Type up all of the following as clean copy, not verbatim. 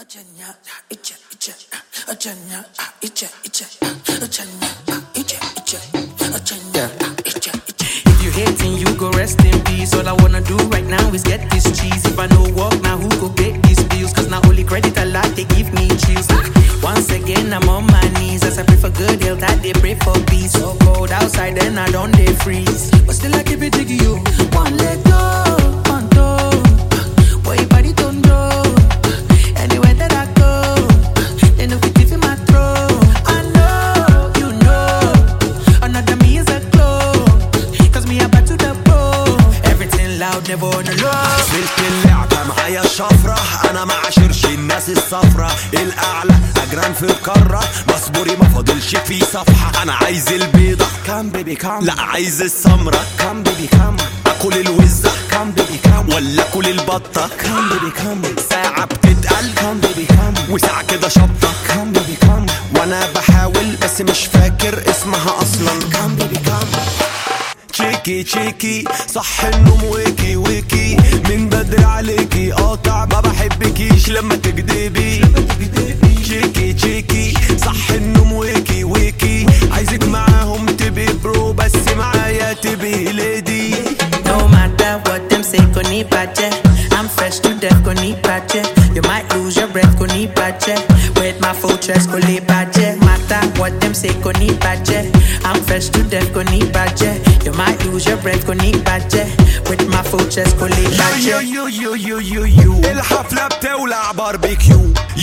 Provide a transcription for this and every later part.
If you hating, you go rest in peace. All I wanna do right now is get this cheese. If I no work now, who go pay these bills? Cause now only credit a lot, they give me chills. Once again, I'm on my knees. As I pray for good health, I they pray for peace. So cold outside, then I don't they freeze. But still I keep it jiggy, you. One leg go, one toe. Boy, your body don't know. Anywhere that I go, they know it in my throat. I know, you know, another me is a glow. Cause me about to the bone. Everything loud, never on the low. سلك اللعبة معايا شفرة، أنا ما عاشرش الناس الصفرة الأعلى أجران في القارة، مصبوري ما فاضلش في صفحة. أنا عايز البيضة كام بيبي كام، لا عايز السمرة كام بيبي كام، أكل الوزة كام بيبي كام، ولا أكل البطة كام بيبي كام. ساعة بتتقل كام بيبي كام، وساعة كده شبطة كام بيبي كام، وأنا بحاول بس مش فاكر اسمها أصلا كام بيبي كام. تشيكي تشيكي صح النوم ويكي ويكي، من بدري عليكي قاطع ما بحبكيش لما تكدبي. تشيكي تشيكي صح النوم ويكي ويكي، عايزك معاهم تبي برو بس معايا تبي ليدي. No matter what them say, go need budget. I'm fresh to death, go need budget. You might lose your breath, go need budget. With my full chest, go need budget. Matter what them say, go need budget. I'm fresh to death, go need budget. You might lose your breath, go need budget. With my full chest, go need budget. يو الحفلة بتولع باربيكيو.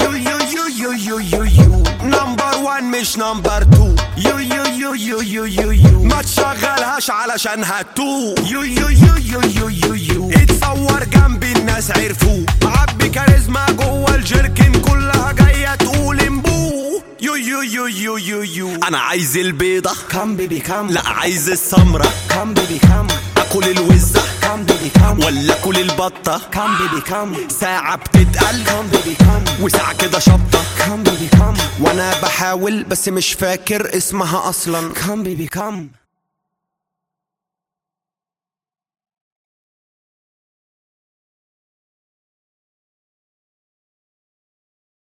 يو نمبر 1 مش نمبر 2. يو ما تشغلهاش علشان هتو. يو اتصور جنبي الناس عرفوه، عبي كاريزما جوه الجيركن كلها جاية تقول امبو. يو انا عايز البيضة كام بيبي كام، لا عايز السمرة كام بيبي كام، اكل الوزة كام بيبي كام، ولا اكل البطة كام بيبي كام. ساعة بتتقل كام بيبي كام، وساعة كده شبطة كام بيبي كام، وانا بحاول بس مش فاكر اسمها اصلا كام بيبي كام.